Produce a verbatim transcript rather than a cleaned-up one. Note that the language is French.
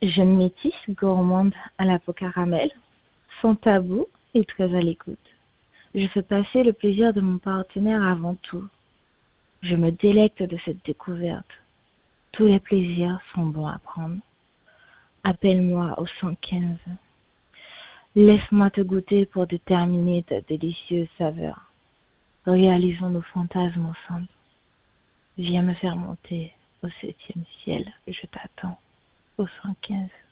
Jeune métisse, gourmande à la peau caramel, sans tabou et très à l'écoute. Je fais passer le plaisir de mon partenaire avant tout. Je me délecte de cette découverte. Tous les plaisirs sont bons à prendre. Appelle-moi au cent quinze. Laisse-moi te goûter pour déterminer ta délicieuse saveur. Réalisons nos fantasmes ensemble. Viens me faire monter au septième ciel. Je t'attends au cent quinze.